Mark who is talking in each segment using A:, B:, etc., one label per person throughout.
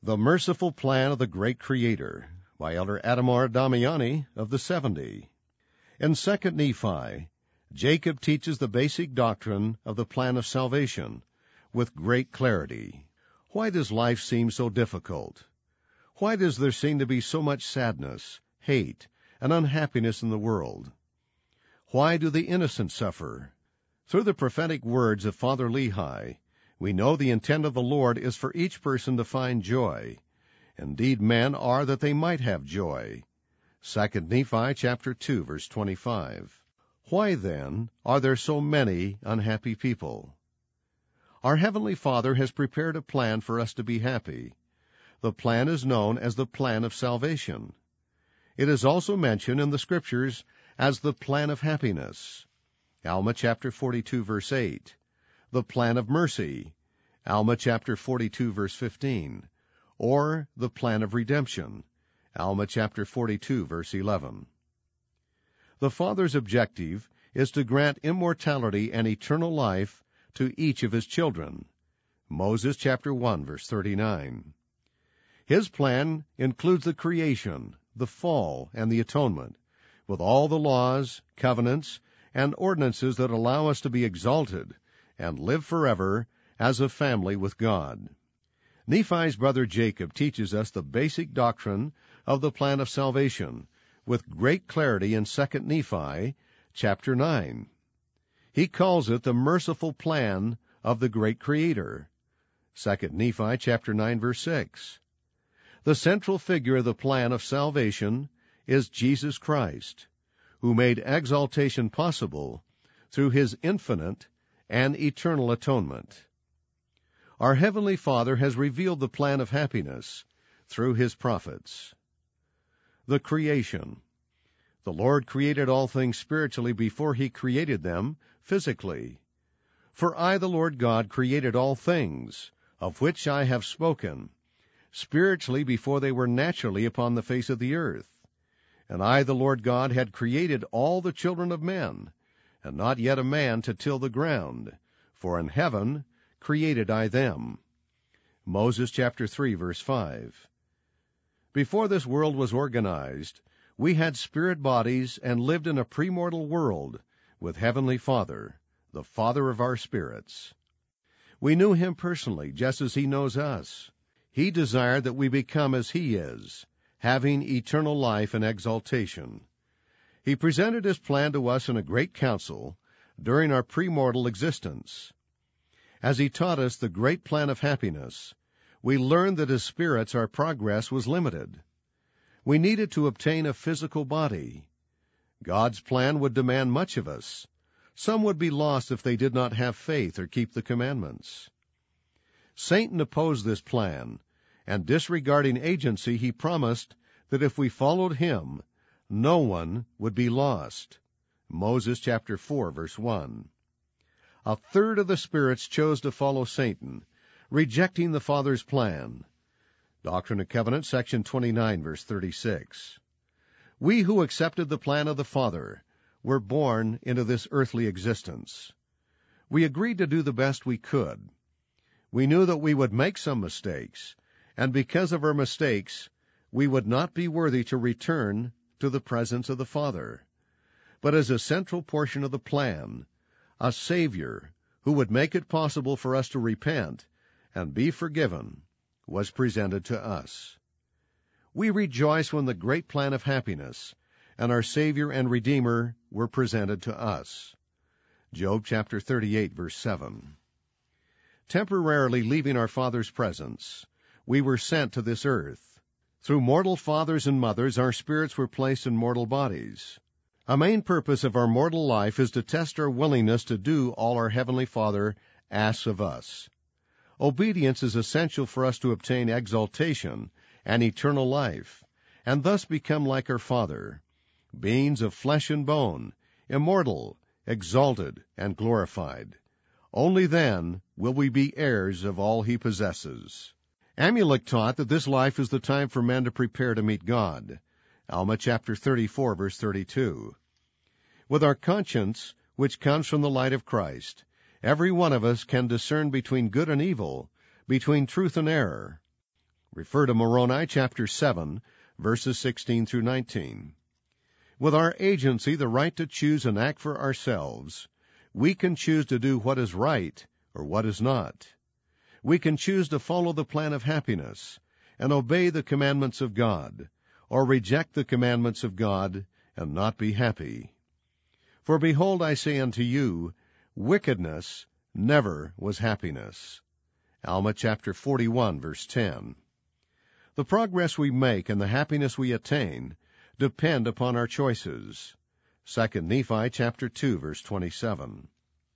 A: The Merciful Plan of the Great Creator by Elder Ademar Damiani of the 70. In 2 Nephi, Jacob teaches the basic doctrine of the plan of salvation with great clarity. Why does life seem so difficult? Why does there seem to be so much sadness, hate, and unhappiness in the world? Why do the innocent suffer? Through the prophetic words of Father Lehi, we know the intent of the Lord is for each person to find joy. Indeed, men are that they might have joy. 2 Nephi chapter 2, verse 25. Why, then, are there so many unhappy people? Our Heavenly Father has prepared a plan for us to be happy. The plan is known as the plan of salvation. It is also mentioned in the Scriptures as the plan of happiness. Alma chapter 42, verse 8. The plan of mercy, Alma chapter 42, verse 15, or the plan of redemption, Alma chapter 42, verse 11. The Father's objective is to grant immortality and eternal life to each of His children, Moses chapter 1, verse 39. His plan includes the creation, the fall, and the atonement, with all the laws, covenants, and ordinances that allow us to be exalted and live forever as a family with God. Nephi's brother Jacob teaches us the basic doctrine of the plan of salvation with great clarity in 2 Nephi chapter 9. He calls it the merciful plan of the great Creator. 2 Nephi chapter 9, verse 6. The central figure of the plan of salvation is Jesus Christ, who made exaltation possible through His infinite and eternal atonement. Our Heavenly Father has revealed the plan of happiness through His prophets. The creation. The Lord created all things spiritually before He created them physically. For I, the Lord God, created all things, of which I have spoken, spiritually before they were naturally upon the face of the earth. And I, the Lord God, had created all the children of men, and not yet a man to till the ground, for in heaven created I them. Moses chapter 3, verse 5. Before this world was organized, we had spirit bodies and lived in a premortal world with Heavenly Father, the Father of our spirits. We knew Him personally, just as He knows us. He desired that we become as He is, having eternal life and exaltation. He presented His plan to us in a great council during our premortal existence. As He taught us the great plan of happiness, we learned that as spirits our progress was limited. We needed to obtain a physical body. God's plan would demand much of us. Some would be lost if they did not have faith or keep the commandments. Satan opposed this plan, and disregarding agency, he promised that if we followed him, no one would be lost. Moses chapter 4, verse 1. A third of the spirits chose to follow Satan, rejecting the Father's plan. Doctrine and Covenants, section 29, verse 36. We who accepted the plan of the Father were born into this earthly existence. We agreed to do the best we could. We knew that we would make some mistakes, and because of our mistakes, we would not be worthy to return to the presence of the Father. But as a central portion of the plan, a Savior who would make it possible for us to repent and be forgiven was presented to us. We rejoice when the great plan of happiness and our Savior and Redeemer were presented to us. Job chapter 38, verse 7. Temporarily leaving our Father's presence, we were sent to this earth. Through mortal fathers and mothers, our spirits were placed in mortal bodies. A main purpose of our mortal life is to test our willingness to do all our Heavenly Father asks of us. Obedience is essential for us to obtain exaltation and eternal life, and thus become like our Father, beings of flesh and bone, immortal, exalted, and glorified. Only then will we be heirs of all He possesses. Amulek taught that this life is the time for men to prepare to meet God. Alma chapter 34, verse 32. With our conscience, which comes from the light of Christ, every one of us can discern between good and evil, between truth and error. Refer to Moroni chapter 7, verses 16 through 19. With our agency, the right to choose and act for ourselves, we can choose to do what is right or what is not. We can choose to follow the plan of happiness and obey the commandments of God, or reject the commandments of God and not be happy. For behold, I say unto you, wickedness never was happiness. Alma chapter 41, verse 10. The progress we make and the happiness we attain depend upon our choices. 2 Nephi chapter 2, verse 27.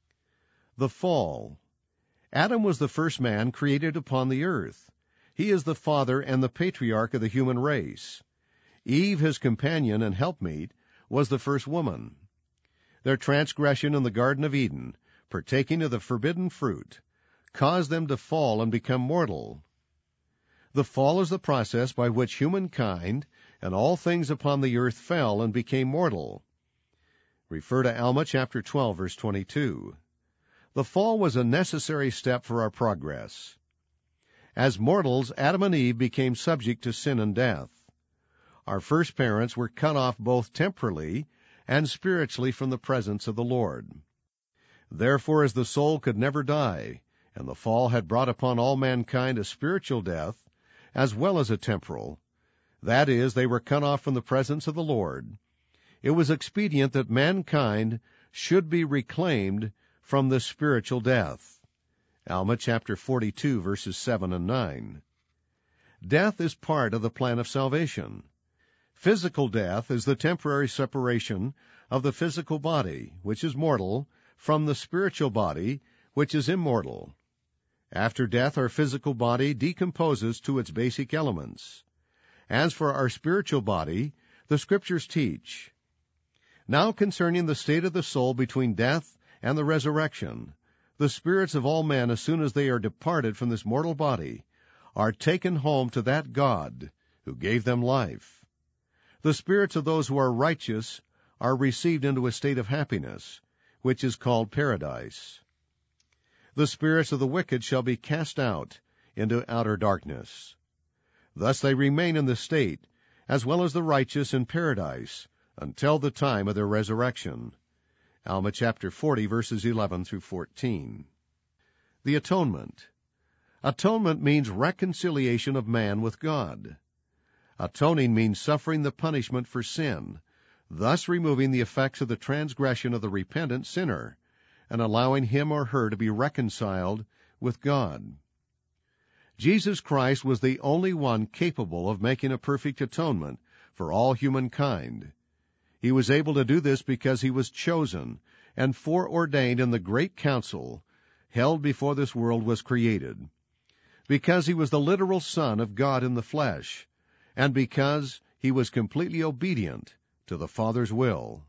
A: The fall. Adam was the first man created upon the earth. He is the father and the patriarch of the human race. Eve, his companion and helpmeet, was the first woman. Their transgression in the Garden of Eden, partaking of the forbidden fruit, caused them to fall and become mortal. The fall is the process by which humankind and all things upon the earth fell and became mortal. Refer to Alma chapter 12, verse 22. The fall was a necessary step for our progress. As mortals, Adam and Eve became subject to sin and death. Our first parents were cut off both temporally and spiritually from the presence of the Lord. Therefore, as the soul could never die, and the fall had brought upon all mankind a spiritual death, as well as a temporal, that is, they were cut off from the presence of the Lord, it was expedient that mankind should be reclaimed from the spiritual death. Alma chapter 42, verses 7 and 9. Death is part of the plan of salvation. Physical death is the temporary separation of the physical body, which is mortal, from the spiritual body, which is immortal. After death, our physical body decomposes to its basic elements. As for our spiritual body, the Scriptures teach, now concerning the state of the soul between death and the resurrection, the spirits of all men, as soon as they are departed from this mortal body, are taken home to that God who gave them life. The spirits of those who are righteous are received into a state of happiness, which is called paradise. The spirits of the wicked shall be cast out into outer darkness. Thus they remain in the state, as well as the righteous in paradise, until the time of their resurrection. Alma chapter 40, verses 11 through 14. The atonement. Atonement means reconciliation of man with God. Atoning means suffering the punishment for sin, thus removing the effects of the transgression of the repentant sinner, and allowing him or her to be reconciled with God. Jesus Christ was the only one capable of making a perfect atonement for all humankind. He was able to do this because he was chosen and foreordained in the great council held before this world was created, because he was the literal Son of God in the flesh, and because he was completely obedient to the Father's will.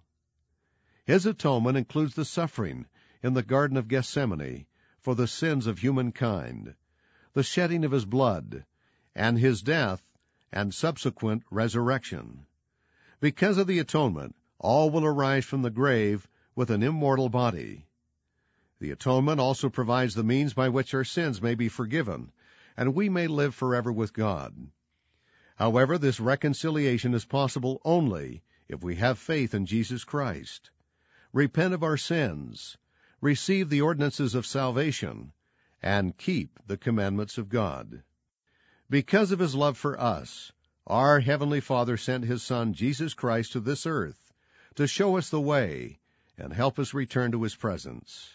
A: His atonement includes the suffering in the Garden of Gethsemane for the sins of humankind, the shedding of his blood, and his death and subsequent resurrection. Because of the atonement, all will arise from the grave with an immortal body. The atonement also provides the means by which our sins may be forgiven, and we may live forever with God. However, this reconciliation is possible only if we have faith in Jesus Christ, repent of our sins, receive the ordinances of salvation, and keep the commandments of God. Because of his love for us, our Heavenly Father sent his Son, Jesus Christ, to this earth to show us the way and help us return to his presence.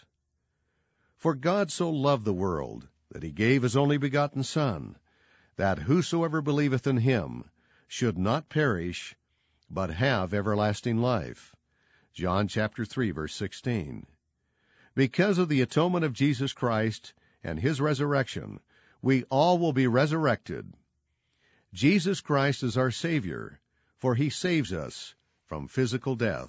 A: For God so loved the world that he gave his only begotten Son, that whosoever believeth in him should not perish, but have everlasting life. John chapter 3, verse 16. Because of the atonement of Jesus Christ and his resurrection, we all will be resurrected. Jesus Christ is our Savior, for he saves us from physical death.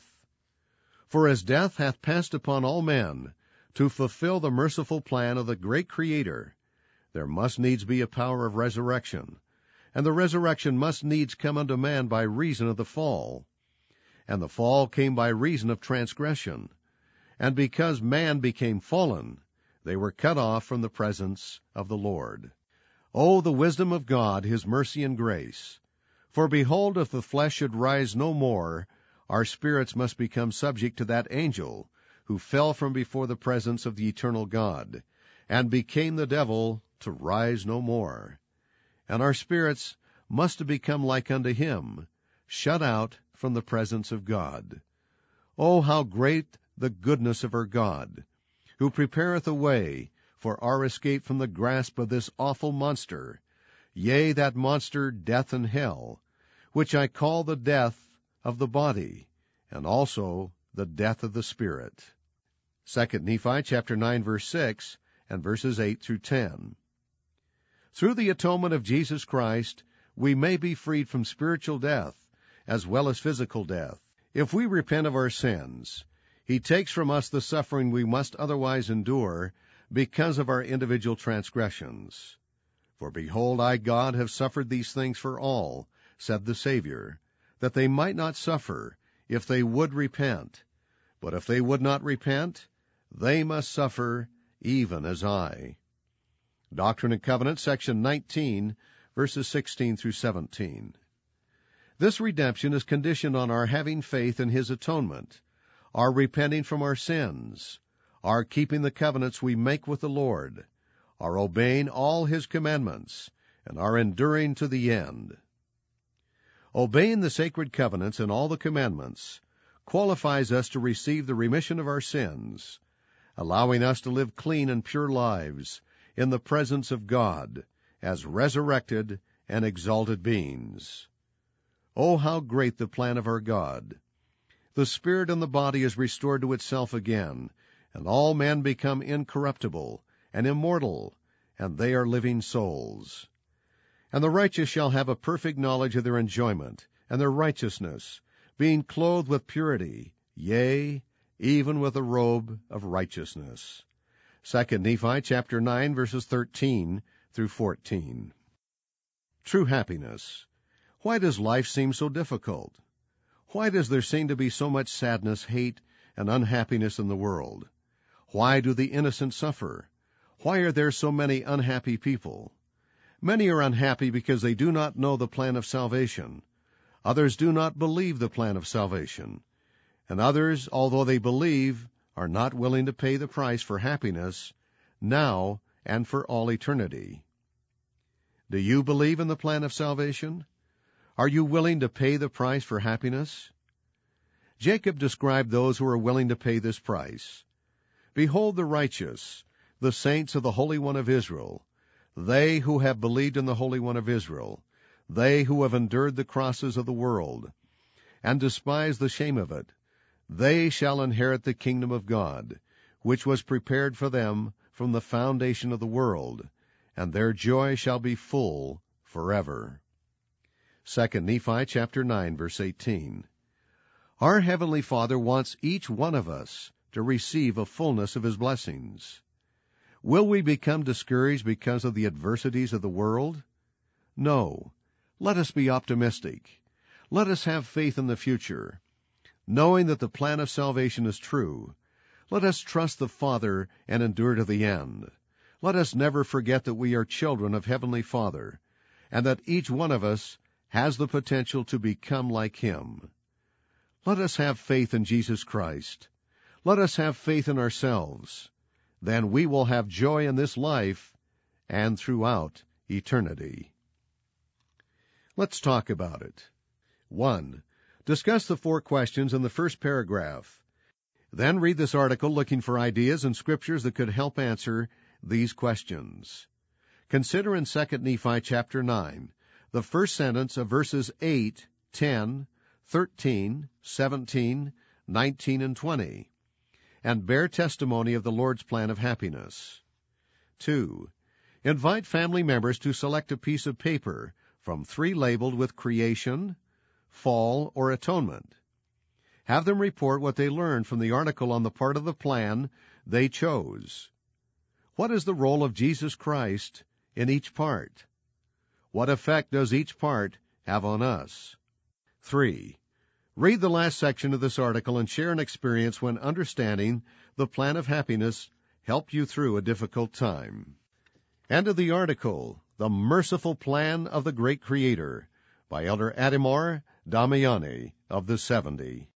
A: For as death hath passed upon all men, to fulfill the merciful plan of the great Creator, there must needs be a power of resurrection, and the resurrection must needs come unto man by reason of the fall. And the fall came by reason of transgression, and because man became fallen, they were cut off from the presence of the Lord. O the wisdom of God, his mercy and grace! For behold, if the flesh should rise no more, our spirits must become subject to that angel who fell from before the presence of the eternal God, and became the devil to rise no more. And our spirits must become like unto him, shut out from the presence of God. O how great the goodness of our God, who prepareth a way for our escape from the grasp of this awful monster, yea, that monster, death and hell, which I call the death of the body, and also the death of the spirit. 2 Nephi chapter 9, verse 6, and verses 8 through 10. Through the atonement of Jesus Christ, we may be freed from spiritual death as well as physical death. If we repent of our sins, he takes from us the suffering we must otherwise endure because of our individual transgressions. For behold, I, God, have suffered these things for all, said the Savior, that they might not suffer if they would repent. But if they would not repent, they must suffer even as I. Doctrine and Covenants, section 19, verses 16 through 17. This redemption is conditioned on our having faith in his atonement, our repenting from our sins, our keeping the covenants we make with the Lord, our obeying all his commandments, and our enduring to the end. Obeying the sacred covenants and all the commandments qualifies us to receive the remission of our sins, allowing us to live clean and pure lives in the presence of God as resurrected and exalted beings. Oh, how great the plan of our God! The spirit and the body is restored to itself again, and all men become incorruptible and immortal, and they are living souls. And the righteous shall have a perfect knowledge of their enjoyment, and their righteousness, being clothed with purity, yea, even with a robe of righteousness. 2 Nephi chapter 9, verses 13 through 14. True happiness. Why does life seem so difficult? Why does there seem to be so much sadness, hate, and unhappiness in the world? Why do the innocent suffer? Why are there so many unhappy people? Many are unhappy because they do not know the plan of salvation. Others do not believe the plan of salvation. And others, although they believe, are not willing to pay the price for happiness now and for all eternity. Do you believe in the plan of salvation? Are you willing to pay the price for happiness? Jacob described those who are willing to pay this price. Behold the righteous, the saints of the Holy One of Israel, they who have believed in the Holy One of Israel, they who have endured the crosses of the world, and despised the shame of it, they shall inherit the kingdom of God, which was prepared for them from the foundation of the world, and their joy shall be full forever. 2 Nephi chapter 9, verse 18. Our Heavenly Father wants each one of us to receive a fullness of his blessings. Will we become discouraged because of the adversities of the world? No. Let us be optimistic. Let us have faith in the future. Knowing that the plan of salvation is true, let us trust the Father and endure to the end. Let us never forget that we are children of Heavenly Father, and that each one of us has the potential to become like him. Let us have faith in Jesus Christ. Let us have faith in ourselves. Then we will have joy in this life and throughout eternity. Let's talk about it. 1. Discuss the 4 questions in the first paragraph. Then read this article looking for ideas and scriptures that could help answer these questions. Consider in 2 Nephi chapter 9 the first sentence of verses 8, 10, 13, 17, 19, and 20, and bear testimony of the Lord's plan of happiness. 2. Invite family members to select a piece of paper from 3 labeled with creation, fall, or atonement. Have them report what they learned from the article on the part of the plan they chose. What is the role of Jesus Christ in each part? What effect does each part have on us? 3. Read the last section of this article and share an experience when understanding the plan of happiness helped you through a difficult time. End of the article. The Merciful Plan of the Great Creator by Elder Adhemar Damiani of the 70.